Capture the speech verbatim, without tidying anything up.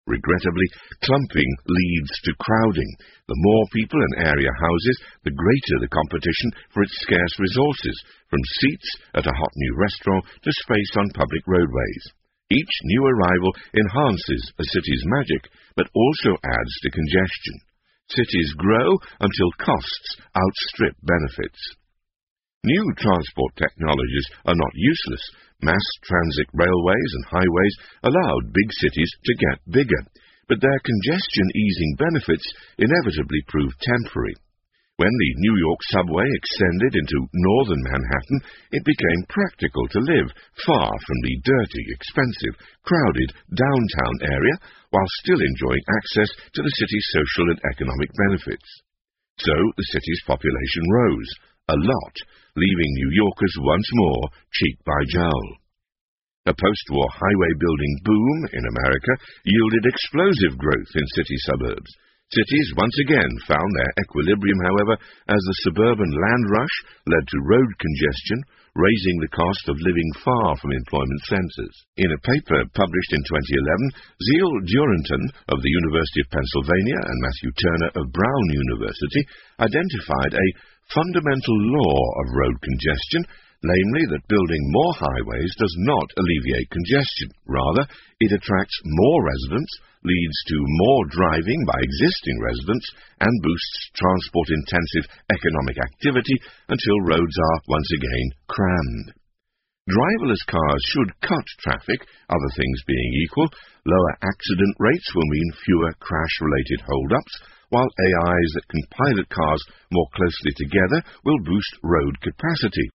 Regrettably, clumping leads to crowding. The more people an area houses, the greater the competition for its scarce resources, from seats at a hot new restaurant to space on public roadways. Each new arrival enhances a city's magic, but also adds to congestion. Cities grow until costs outstrip benefits. New transport technologies are not useless. Mass transit railways and highways allowed big cities to get bigger, but their congestion-easing benefits inevitably proved temporary. When the New York subway extended into northern Manhattan, it became practical to live far from the dirty, expensive, crowded downtown area while still enjoying access to the city's social and economic benefits. So the city's population rose, a lot, leaving New Yorkers once more cheek by jowl. A post-war highway-building boom in America yielded explosive growth in city suburbs. Cities once again found their equilibrium, however, as the suburban land rush led to road congestion, raising the cost of living far from employment centers. In a paper published in twenty eleven, Zeal Duranton of the University of Pennsylvania and Matthew Turner of Brown University identified a fundamental law of road congestion, namely that building more highways does not alleviate congestion. Rather, it attracts more residents, leads to more driving by existing residents, and boosts transport-intensive economic activity until roads are once again crammed. Driverless cars should cut traffic, other things being equal. Lower accident rates will mean fewer crash-related hold-ups, while A Is that can pilot cars more closely together will boost road capacity.